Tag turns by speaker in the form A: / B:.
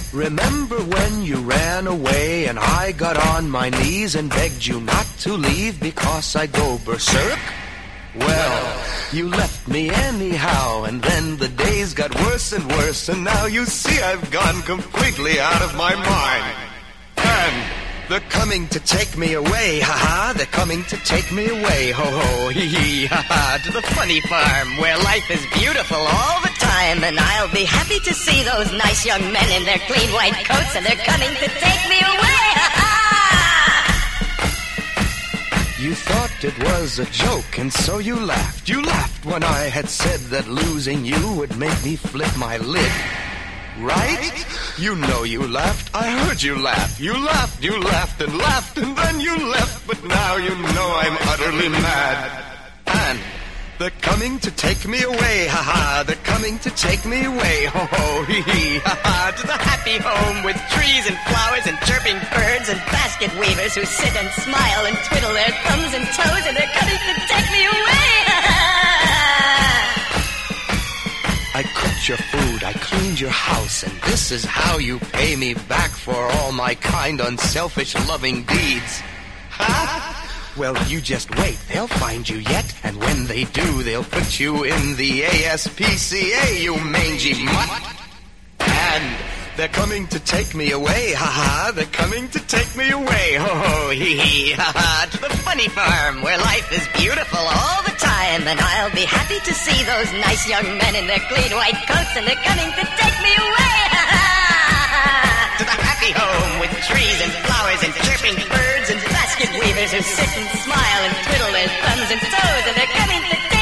A: Remember when you ran away and I got on my knees and begged you not to leave because I'd go berserk? Well, you left me anyhow, and then the days got worse and worse, and now you see I've gone completely out of my mind. And they're coming to take me away, ha-ha, they're coming to take me away, ho-ho, hee-hee, ha-ha, to the funny farm where life is beautiful all the time, and I'll be happy to see those nice young men in their clean white coats, and they're coming to take me away, ha-ha! You thought it was a joke, and so you laughed. You laughed when I had said that losing you would make me flip my lid. Right? You know you laughed. I heard you laugh. You laughed and laughed, and then you left. But now you know I'm utterly mad. And they're coming to take me away, ha-ha. They're coming to take me away, ho-ho, hee-hee, ha-ha. To the happy home with trees and flowers and chirping birds and basket weavers who sit and smile and twiddle their thumbs and toes, and they're coming to take me away, ha-ha. I cooked your food, I cleaned your house, and this is how you pay me back for all my kind, unselfish, loving deeds. Huh? Well, you just wait, they'll find you yet, and when they do, they'll put you in the ASPCA, you mangy mutt. And they're coming to take me away, ha-ha, they're coming to take me away, ho-ho, hee-hee, ha-ha, to the funny farm where life is beautiful all the time, and I'll be happy to see those nice young men in their clean white coats, and they're coming to take me away, ha-ha, to the happy home with trees and flowers and chirping birds and basket weavers who sit and smile and twiddle their thumbs and toes, and they're coming to take